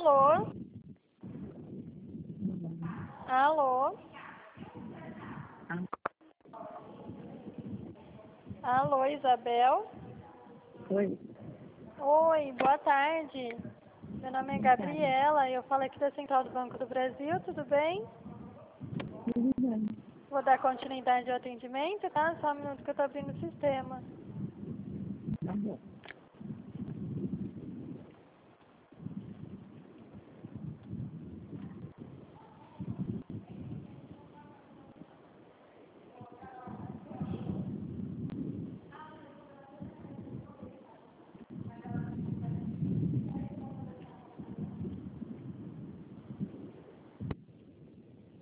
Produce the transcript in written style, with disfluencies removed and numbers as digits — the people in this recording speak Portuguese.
Alô? Alô? Alô, Isabel? Oi. Oi, boa tarde. Meu nome é Gabriela e eu falo aqui da Central do Banco do Brasil, tudo bem? Tudo bem. Vou dar continuidade ao atendimento, tá? Só um minuto que eu tô abrindo o sistema. Tá bom.